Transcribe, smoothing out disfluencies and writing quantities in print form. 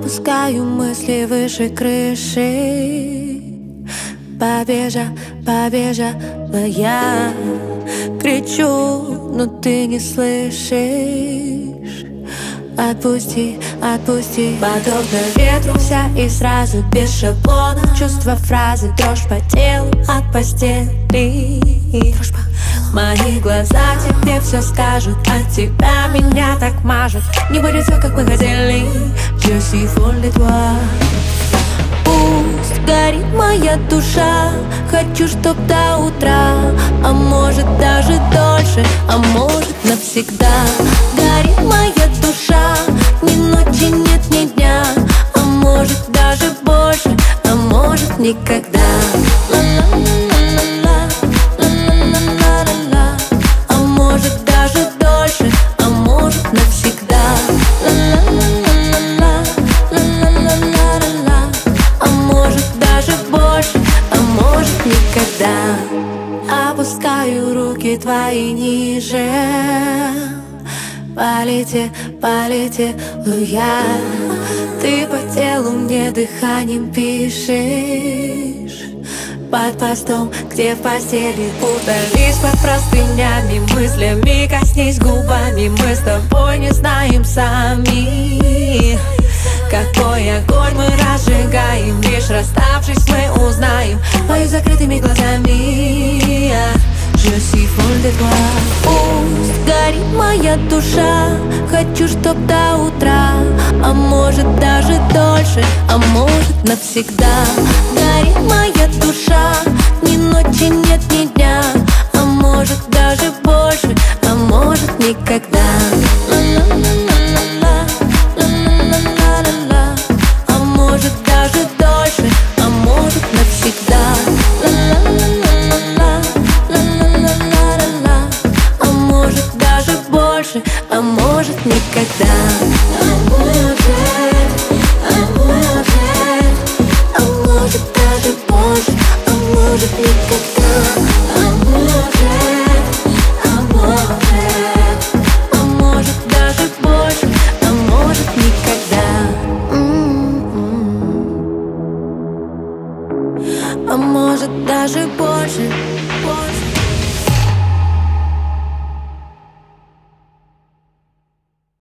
Опускаю мысли выше крыши. Побежала я. Кричу, но ты не слышишь. Отпусти, отпусти. Подобно ветру вся и сразу без шаблона. Чувства, фразы, дрожь по телу от постели. Мои глаза тебе все скажут, от тебя меня так мажут. Не будет все, как мы хотели. Je suis folle de toi. Пусть горит моя душа, хочу, чтоб до утра, а может даже дольше, а может навсегда. Горит моя душа, ни ночи нет, ни дня, а может даже больше, а может никогда. А может даже дольше, а может навсегда. А может даже больше, а может никогда. Опускаю руки твои ниже. Полетела я. Ты по телу мне дыханием пишешь. Под постом, где в постели. Удались под простынями, мыслями коснись губами. Мы с тобой не знаем сами, какой огонь мы разжигаем. Лишь расставшись мы узнаем. Пою закрытыми глазами. Je suis folle de toi. Пусть горит моя душа, хочу, чтоб до утра, а может даже дольше, а может навсегда. Горит моя душа, ни ночи нет, ни дня, а может даже больше, а может никогда. А может даже дольше, а может навсегда. А может даже больше, а может никогда. А может даже больше, а может никогда.